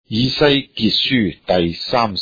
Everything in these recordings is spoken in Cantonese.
以西結書第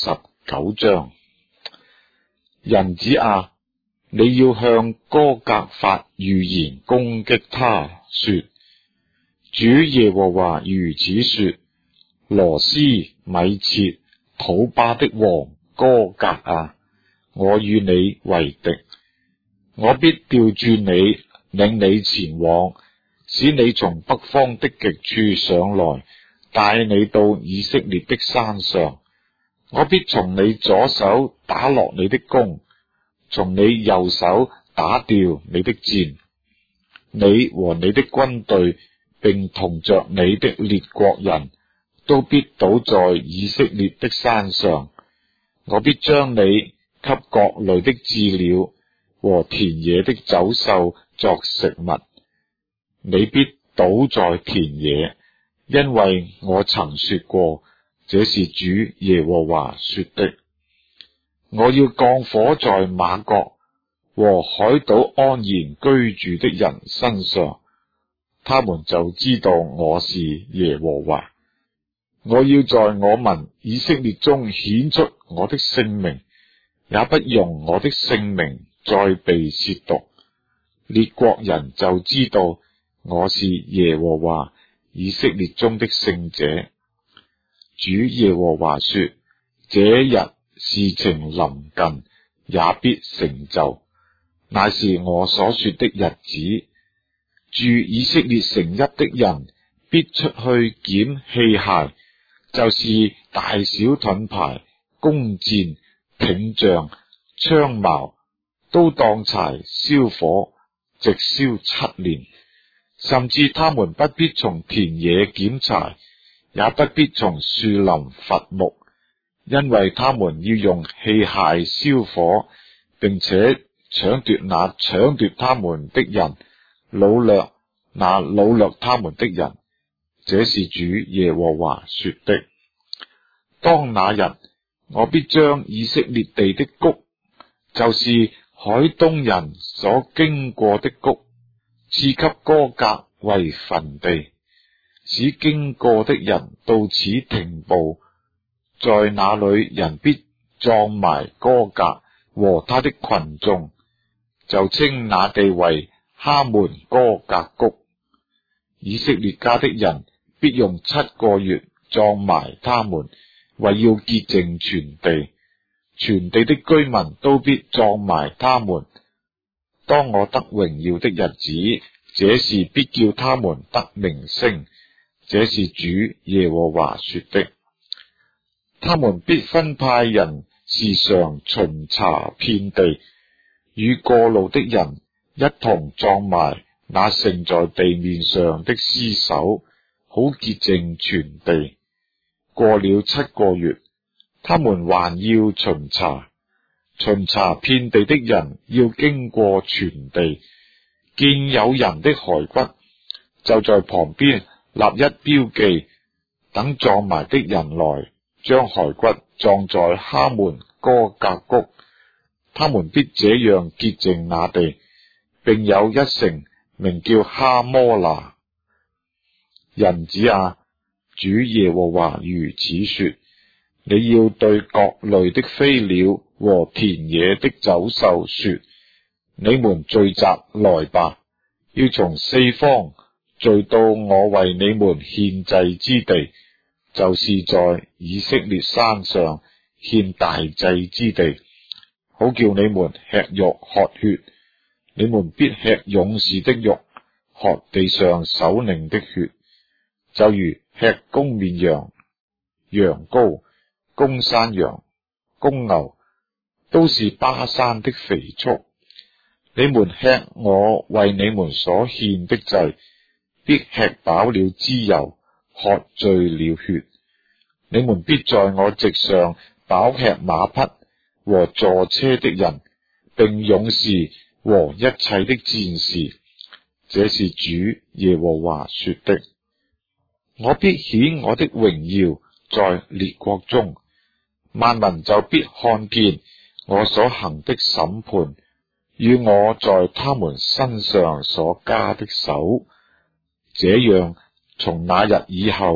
39章。人子啊，你要向歌革發預言攻擊他，說：主耶和華如此說，羅斯、米設、土巴的王歌革啊，我與你為敵，我必調轉你，領你前往，使你從北方的極處上來，帶你到以色列的山上。我必從你左手打落你的弓，從你右手打掉你的箭。你和你的軍隊，並同着你的列國人，都必倒在以色列的山上。我必將你給各類的鷙鳥和田野的走獸作食物，你必倒在田野，因為我曾說過，這是主耶和華說的。我要降火在瑪各和海島安然居住的人身上，他們就知道我是耶和華。我要在我民以色列中顯出我的聖名，也不容我的聖名再被褻瀆。列國人就知道我是耶和華以色列中的聖者。主耶和華說：這日事情臨近，也必成就，乃是我所說的日子。住以色列城邑的人必出去撿器械，就是大小盾牌、弓箭、挺杖、槍矛，都當柴燒火，直燒7年。甚至他們不必從田野撿柴，也不必從樹林伐木，因為他們要用器械燒火，並且搶奪那搶奪他們的人，擄掠那擄掠他們的人。這是主耶和華說的。當那日，我必將以色列地的谷，就是海東人所經過的谷，賜給歌革為墳地，使經過的人到此停步。在那裏，人必葬埋歌革和他的群眾，就稱那地為哈門歌革谷。以色列家的人必用7個月葬埋他們，為要潔淨全地。全地的居民都必葬埋他們。當我得榮耀的日子，這事必叫他們得名聲。這是主耶和華說的。他們必分派人時常巡查遍地，與過路的人一同葬埋那剩在地面上的屍首，好潔淨全地。過了7個月，他們還要巡查遍地的人要經過全地，見有人的骸骨，就在旁邊立一標記，等葬埋的人來，將骸骨葬在哈門歌革谷。他們必這樣潔淨那地，並有一城名叫哈摩拿。人子啊，主耶和華如此說：你要對各類的飛鳥和田野的走獸說，你們聚集來吧，要從四方聚到我為你們獻祭之地，就是在以色列山上獻大祭之地，好叫你們吃肉喝血。你們必吃勇士的肉，喝地上首領的血，就如吃公綿羊、羊羔、公山羊、公牛，都是巴山的肥畜。你們吃我為你們所獻的祭，必吃飽了脂油，喝醉了血。你們必在我席上飽吃馬匹和坐車的人，並勇士和一切的戰士。這是主耶和華說的。我必顯我的榮耀在列國中，萬民就必看見我所行的審判，與我在他們身上所加的手。這樣，從那日以後，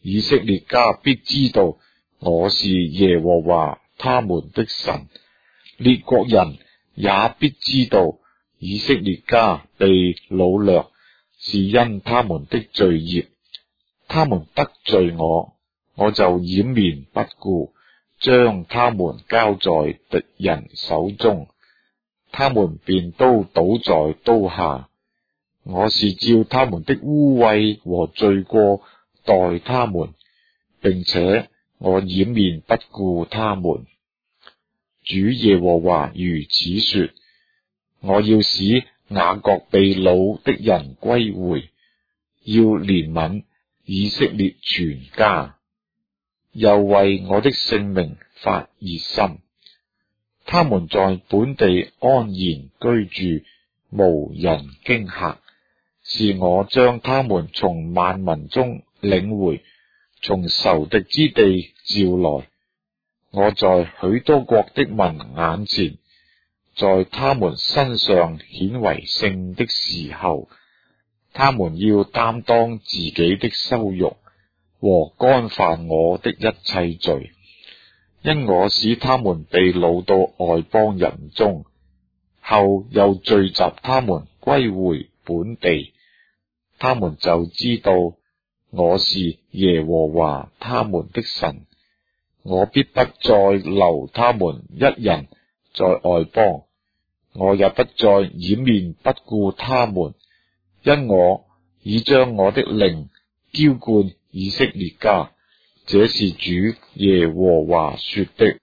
以色列家必知道我是耶和華他們的神，列國人也必知道以色列家被擄掠是因他們的罪孽。他們得罪我，我就掩面不顧，將他們交在敵人手中，他們便都倒在刀下。我是照他們的污穢和罪過待他們，並且我掩面不顧他們。主耶和華如此說：我要使雅各被擄的人歸回，要憐憫以色列全家，又為我的聖名發熱心。他們在本地安然居住，無人驚嚇。是我將他們從萬民中領回，從仇敵之地召來。我在許多國的民眼前，在他們身上顯為聖的時候，他們要擔當自己的羞辱和干犯我的一切罪，因我使他們被擄到外邦人中，後又聚集他們歸回本地，他們就知道我是耶和華他們的神。我必不再留他們一人在外邦，我也不再掩面不顧他們，因我已將我的靈澆灌以色列家。這是主耶和華說的。